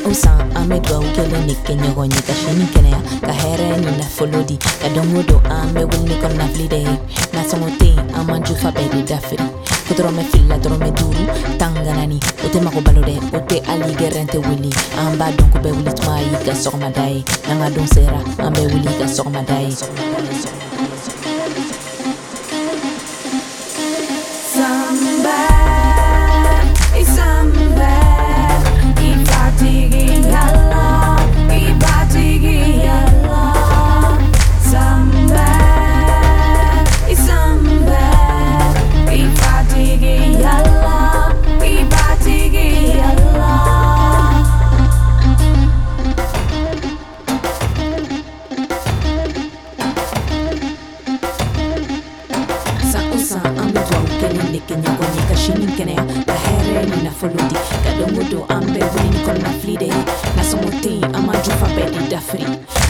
usa amedwa ukele nikenye gonye kashini kenea kahere ni na folodi kadongodo ame wini kona flide na somote amanju fabedi dafiri kudrome filla drome duru tanganani ote makobalode ote aligerente wili amba donko be wili tmayi ka sokmadai nanga don sera ambe wili ka sokmadai Kashini kenea kahere ni na folodi kadongodo ambe wini kona flide na somote ama jufa bedi dafri